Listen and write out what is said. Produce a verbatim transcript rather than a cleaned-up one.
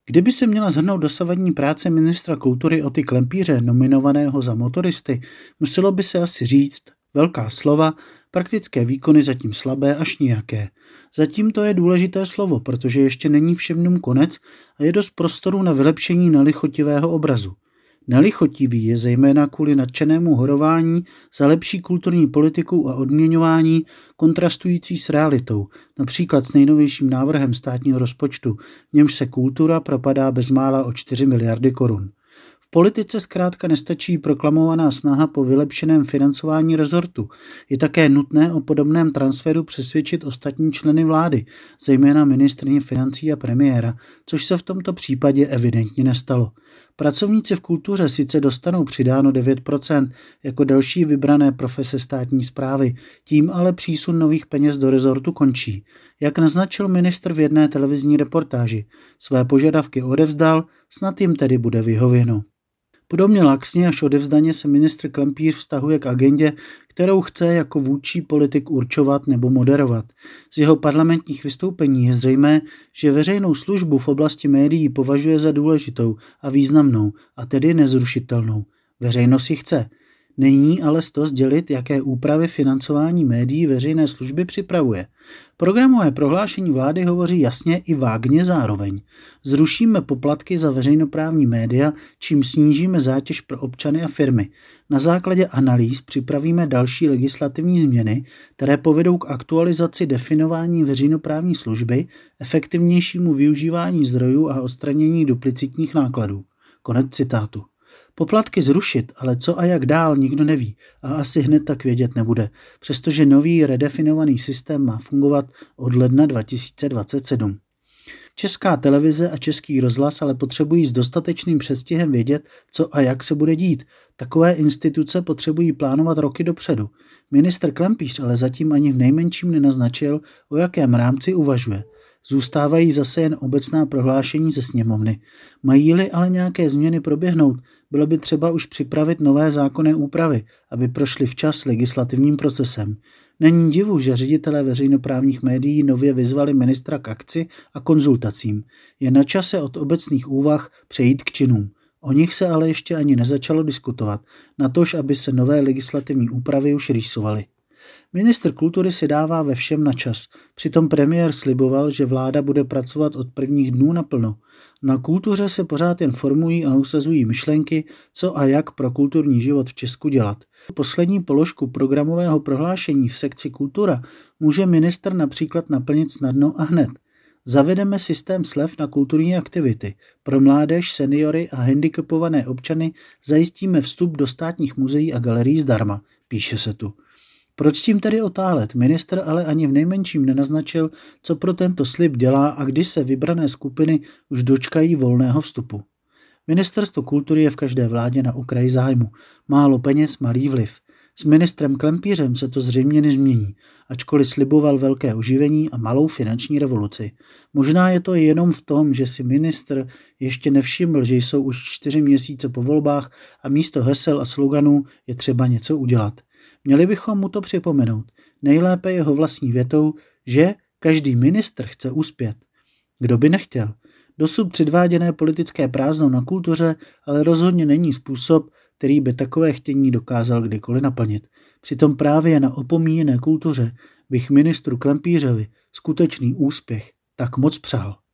Kdyby se měla shrnout dosavadní práce ministra kultury Oty Klempíře, nominovaného za motoristy, muselo by se asi říct velká slova, praktické výkony zatím slabé až nijaké. Zatím to je důležité slovo, protože ještě není všem dnům konec a je dost prostoru na vylepšení nelichotivého obrazu. Nelichotivý je zejména kvůli nadšenému horování za lepší kulturní politiku a odměňování kontrastující s realitou, například s nejnovějším návrhem státního rozpočtu, v němž se kultura propadá bezmála o čtyři miliardy korun. V politice zkrátka nestačí proklamovaná snaha po vylepšeném financování rezortu. Je také nutné o podobném transferu přesvědčit ostatní členy vlády, zejména ministryně financí a premiéra, což se v tomto případě evidentně nestalo. Pracovníci v kultuře sice dostanou přidáno devět procent jako další vybrané profese státní správy, tím ale přísun nových peněz do rezortu končí. Jak naznačil ministr v jedné televizní reportáži, své požadavky odevzdal, snad jim tedy bude vyhověno. Podobně laxně až odevzdaně se ministr Klempíř vztahuje k agendě, kterou chce jako vůdčí politik určovat nebo moderovat. Z jeho parlamentních vystoupení je zřejmé, že veřejnou službu v oblasti médií považuje za důležitou a významnou, a tedy nezrušitelnou. Veřejnost ji chce. Není ale z toho sdělit, jaké úpravy financování médií veřejné služby připravuje. Programové prohlášení vlády hovoří jasně i vágně zároveň. Zrušíme poplatky za veřejnoprávní média, čím snížíme zátěž pro občany a firmy. Na základě analýz připravíme další legislativní změny, které povedou k aktualizaci definování veřejnoprávní služby, efektivnějšímu využívání zdrojů a odstranění duplicitních nákladů. Konec citátu. Poplatky zrušit, ale co a jak dál, nikdo neví a asi hned tak vědět nebude, přestože nový redefinovaný systém má fungovat od ledna dva tisíce dvacet sedm. Česká televize a Český rozhlas ale potřebují s dostatečným předstihem vědět, co a jak se bude dít. Takové instituce potřebují plánovat roky dopředu. Ministr Klempíř ale zatím ani v nejmenším nenaznačil, o jakém rámci uvažuje. Zůstávají zase jen obecná prohlášení ze sněmovny. Mají-li ale nějaké změny proběhnout, bylo by třeba už připravit nové zákonné úpravy, aby prošly včas legislativním procesem. Není divu, že ředitelé veřejnoprávních médií nově vyzvali ministra k akci a konzultacím. Je na čase od obecných úvah přejít k činům. O nich se ale ještě ani nezačalo diskutovat, natož aby se nové legislativní úpravy už rýsovaly. Ministr kultury si dává ve všem na čas. Přitom premiér sliboval, že vláda bude pracovat od prvních dnů naplno. Na kultuře se pořád jen formují a usazují myšlenky, co a jak pro kulturní život v Česku dělat. Poslední položku programového prohlášení v sekci kultura může ministr například naplnit snadno a hned. Zavedeme systém slev na kulturní aktivity. Pro mládež, seniory a handicapované občany zajistíme vstup do státních muzeí a galerií zdarma, píše se tu. Proč tím tedy otálet? Ministr ale ani v nejmenším nenaznačil, co pro tento slib dělá a kdy se vybrané skupiny už dočkají volného vstupu. Ministerstvo kultury je v každé vládě na okraji zájmu. Málo peněz, malý vliv. S ministrem Klempířem se to zřejmě nezmění, ačkoliv sliboval velké oživení a malou finanční revoluci. Možná je to jenom v tom, že si ministr ještě nevšiml, že jsou už čtyři měsíce po volbách a místo hesel a sloganů je třeba něco udělat. Měli bychom mu to připomenout. Nejlépe jeho vlastní větou, že každý ministr chce uspět. Kdo by nechtěl? Dosud předváděné politické prázdno na kultuře ale rozhodně není způsob, který by takové chtění dokázal kdykoliv naplnit. Přitom právě na opomíjené kultuře bych ministru Klempířovi skutečný úspěch tak moc přál.